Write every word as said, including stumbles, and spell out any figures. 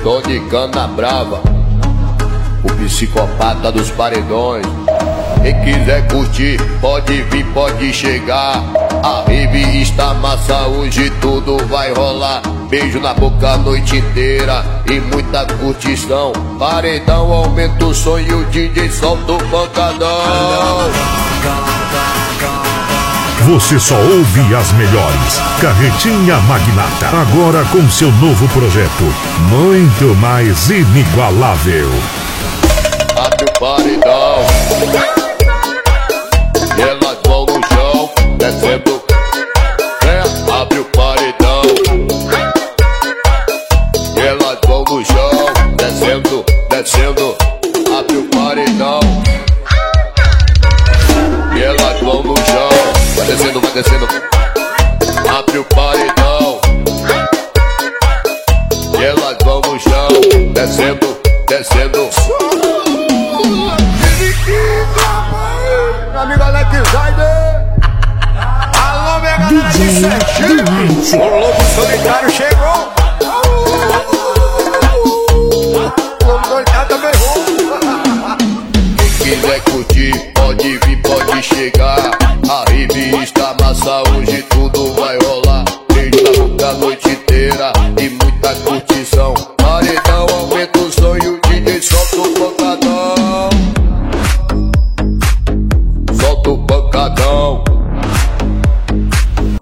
Tô de cana brava, o psicopata dos paredões. Quem quiser curtir, pode vir, pode chegar. A rave está massa, hoje tudo vai rolar. Beijo na boca a noite inteira e muita curtição. Paredão aumenta o som e o D J solta o pancadão. Você só ouve as melhores. Carretinha Magnata, agora com seu novo projeto, muito mais inigualável. Abre o paredão e elas vão no chão, descendo. É, abre o paredão e elas vão no chão, descendo, descendo. Abre o paredão e elas vão no chão, vai descendo, vai descendo. Abre o paredão e elas vão no chão, descendo, descendo. Amigo Alex Zayder, alô minha galera de Sergipe, o lobo solitário chegou. O lobo solitário também errou. Quem quiser curtir, pode vir, pode chegar. A revista massa, hoje tudo vai rolar. Beijo na boca a noite inteira e muita curtição. Paredão aumenta